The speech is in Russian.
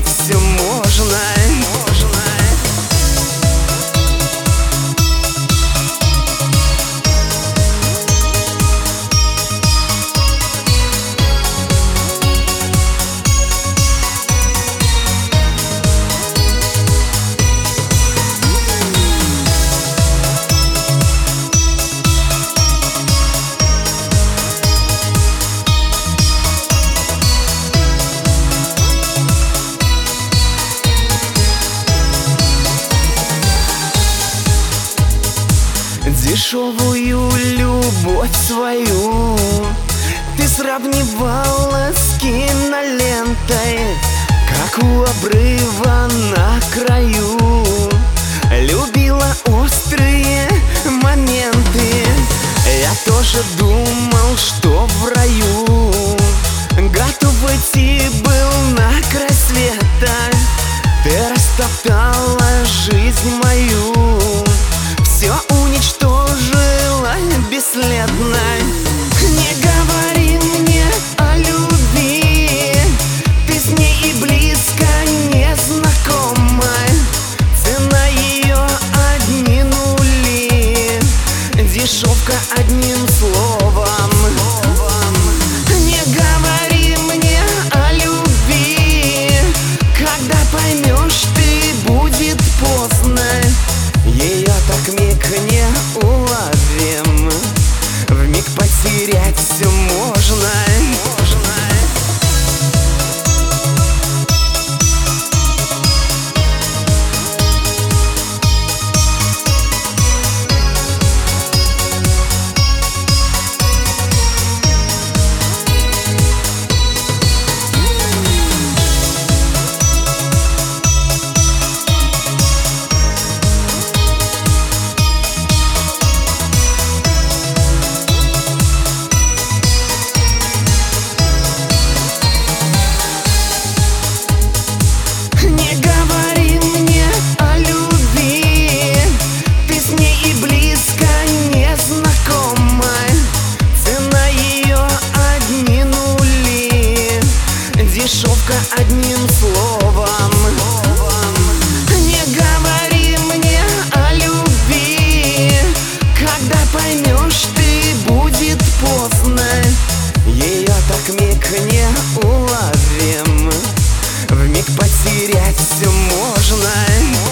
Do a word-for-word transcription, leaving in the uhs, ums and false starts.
все можно. Дешевую любовь свою ты сравнивала с кинолентой, как у обрыва на краю. Любила острые моменты, я тоже думал, что в раю. Готов идти был на край света, ты растоптала жизнь мою, все уничтожила бесследно. Не говори мне о любви, ты с ней и близко не знакома. Цена ее одни нули, дешевка одним словом. Не говори мне о любви, когда поймешь ты, будет поздно. Ее так миг не уловим, вмиг потерять все можно. Дешевка одним словом. Не говори мне о любви, когда поймешь ты, будет поздно. Ее так миг не уловим, вмиг потерять все можно.